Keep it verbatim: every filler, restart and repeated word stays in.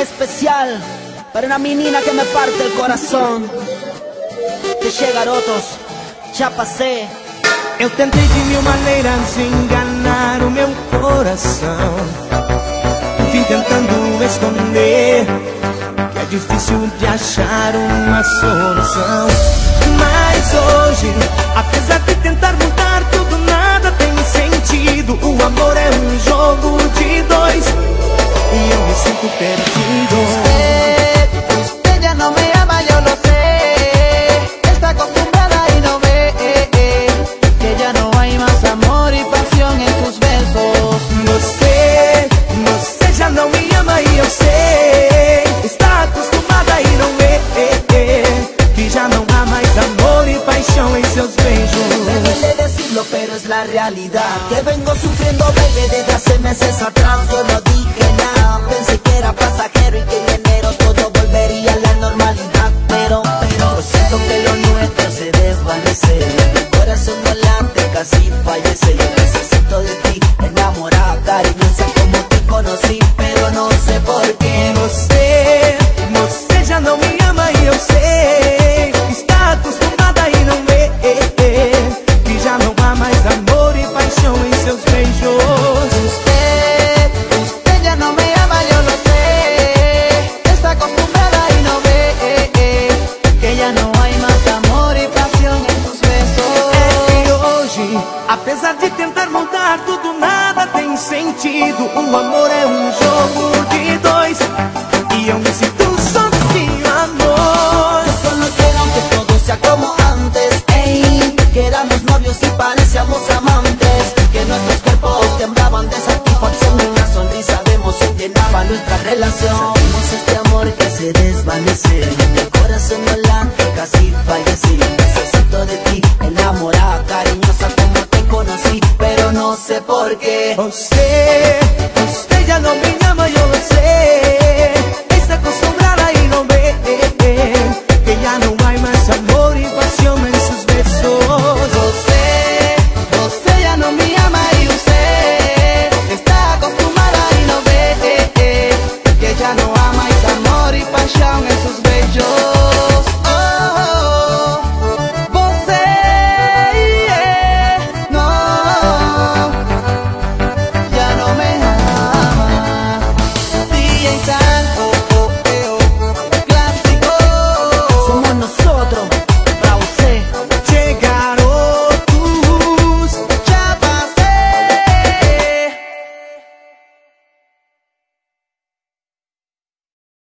especial para una menina que me parte el coração. Deixei garotos, já passei. Eu tentei de mil maneiras enganar o meu coração, vim tentando esconder que é difícil de achar uma solução. Mas hoje, apesar de tentar mudar tudo, nada tem sentido. O amor é um jogo de dois e eu me sinto perdido. Usted, usted ya no me ama, yo lo sé. Está acostumbrada y no ve que ya no hay más amor y pasión en sus besos. Você, você já não me ama e eu sei. Está acostumada e não vê que já não há mais amor y paixão en seus beijos. Me duele decirlo, pero es la realidad. Que vengo sufriendo, baby, desde hace meses atrás. Yo no dije nada, pensé que era pasajero y que en enero todo volvería a la normalidad. Pero, pero, siento que lo nuestro se desvanece. Mi corazón no late, casi fallece. Yo necesito de ti, enamorada, cariñosa como te conocí, pero no sé por qué. Você, você já não me ama e eu sei. Está acostumada e não vê que já não há mais amor e paixão em seus beijos. Usted, usted ya no me ama, yo lo sé. Está acostumbrada y no ve que ya no hay más amor y pasión en sus besos. É que hoje, apesar de tentar mudar tudo, nada tem sentido. O amor é um jogo de dois e eu me sinto sozinho, amor. Yo solo quiero que todo sea como antes, ey, que éramos novios y parecíamos amantes, que nuestros cuerpos temblaban de satisfacción, una sonrisa de emoción llenaba nuestra relación. Sentimos este amor que se desvanece, el corazón no late, casi fallecí. Necesito de ti, enamorada, cariñosa como te conocí, pero no sé por qué. Você, você já não me ama, eu lo sei.